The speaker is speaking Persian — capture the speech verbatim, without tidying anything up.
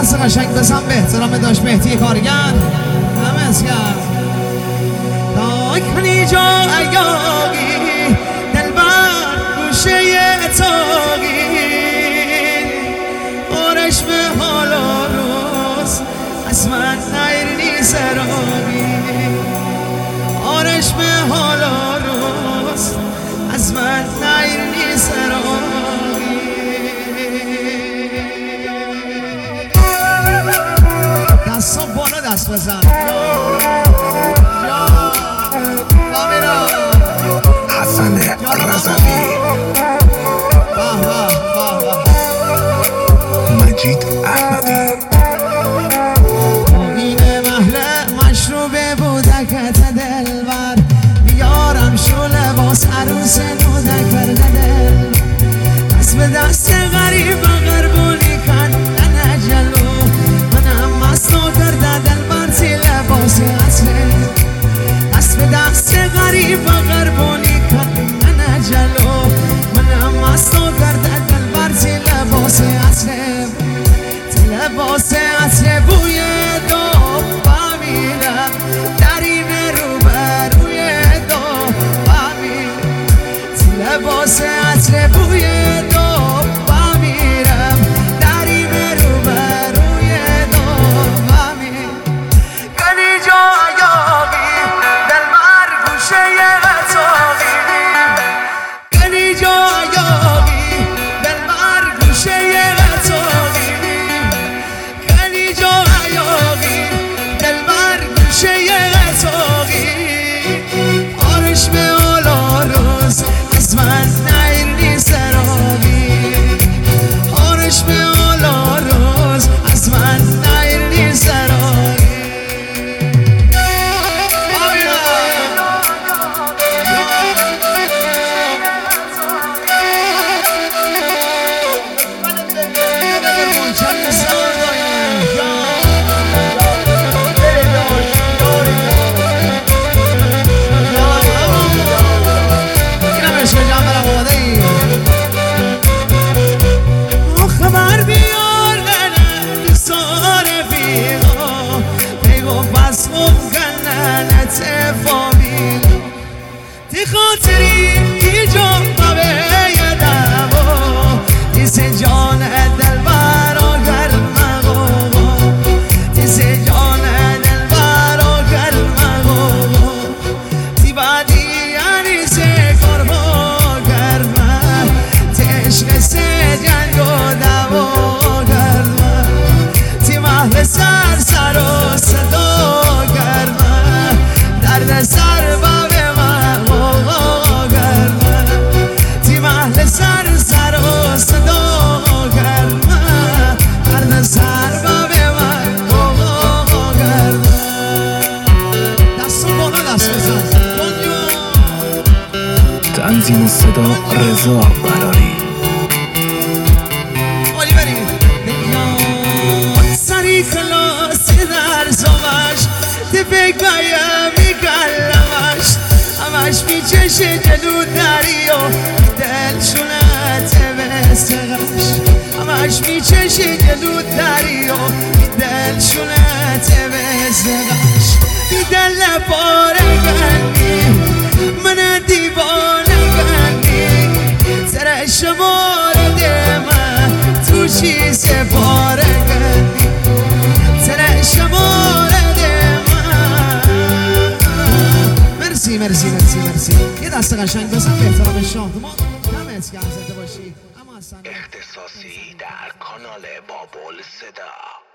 دست قشنگ بزن به احترام داشت مهدی کارگر نمز کرد تا کنی جا ایاگی دل بر گوشه تاگی آرش به حالا روز از من نیرنی سراغی آرش به حالا روز از من نیرنی سراغی دستا بالا دست بزن حسن رضوی مجید احمدی این محله مشروب بودکت دلبر بیارم شو لباس عروس نودک برده دل دست به دست غریب غربونی کندن جلو منم مستو کرده دلبر تی لباس اصله دست به دست غریب غربونی کندن جلو منم مستو کرده دلبر تی لباس اصله تی لباس اصله بوی دو بمیرم دریم رو بروی دو بمیرم تی لباس اصله بوی دو بمیرم دریم رو بروی دو بمیرم کنی جا یاقی دل مر گوشه غطاقی کنی جا یاقی دل مر گوشه غطاقی کنی جا یاقی دل مر گوشه غطاقی آرش به حالا روز از من نیرنی سراغی آرش به حالا روز از من نیرنی سراغی خبر بیار نه سار بیغا بگو بس ممکنن اتفاقی تی خاطری تی جا قبه دوا تی سی جان دل برا گرمگو تی سی جان دل برا گرمگو تی بعدی یعنی سی کربا گرمه تی عشق سی جنگ و دوا گرمه تی محل سر سر و صدا گرمه درد سر با به من غوغا گرمه تی محل سر سر و صدا گرمه درد سر با به من غوغا گرمه دست بالا دست بزن تنظیم صدا رضا براری عالی بریم سری خلاصی در زمش تی فکر بایم میکلمش همش میچشه جلو دریا دلشونت بستقش همش میچشه جلو دریا دلشونت بستقش بی دل پاره گنی من دیوانه گنی سرش مورد من توشی سپاره گنی سرش مورد من مرسی مرسی مرسی مرسی یه دست قشنگ بزن به احترام شاهدمان دمت گرم زنده باشی اما اصلا اختصاصی در کانال بابل صدا.